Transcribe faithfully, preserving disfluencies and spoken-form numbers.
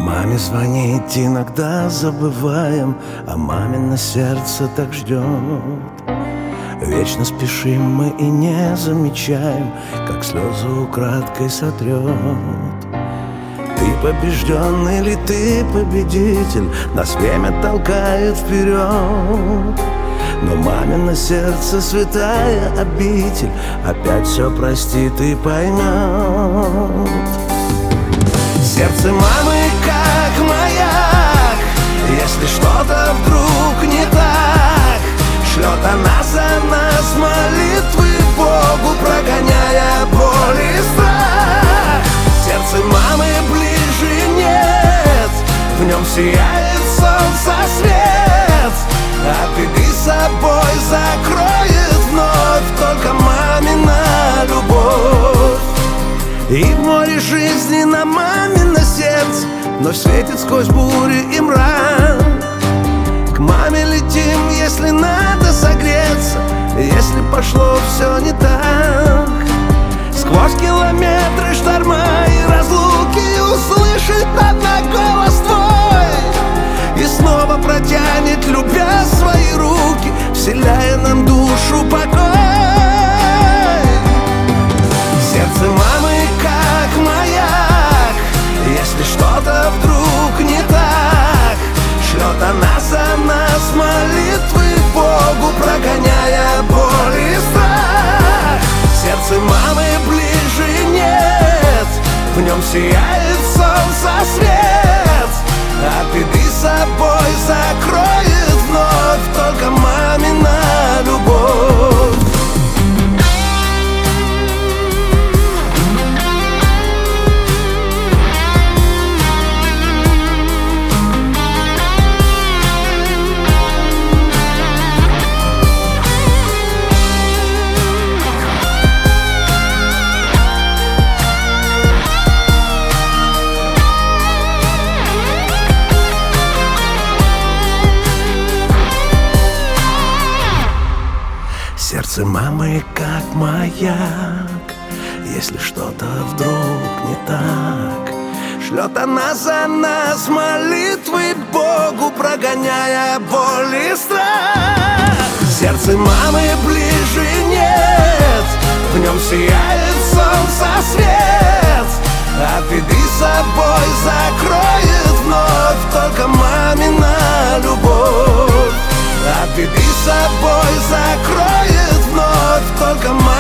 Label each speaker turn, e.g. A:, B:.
A: Маме звонить иногда забываем, а мамино сердце так ждет. Вечно спешим мы и не замечаем, как слезы украдкой сотрет. Ты побежден или ты победитель, нас время толкает вперед. Но мамино сердце святая обитель, опять все простит и поймет. Сердце мамы как маяк, если что-то вдруг не так, шлет она за нас молитвы Богу, прогоняя боль и страх. Сердце мамы ближе нет, в нем сияет солнце свет, а беды собой закроет вновь только мамина любовь. И в море жизни на мамино сердце вновь светит сквозь бури и мрак. К маме летим, если надо согреться, если пошло все не так. Сквозь километры шторма и разлуки услышит одна голос твой и снова протянет, любя свои руки, вселяя нам душу покой. Сердце мамы как маяк, если что-то вдруг не так, шлет она за нас молитвы Богу, прогоняя боль и страх. Сердце мамы ближе нет, в нем сияет солнце свет, а беды собой закроет вновь только мамина любовь. Сердце мамы как маяк, если что-то вдруг не так, шлет она за нас молитвы Богу, прогоняя боль и страх. Сердце мамы ближе нет, в нем сияет солнце свет, а беды собой закроет вновь только мамина любовь. А беды собой закроет вновь только мамина любовь.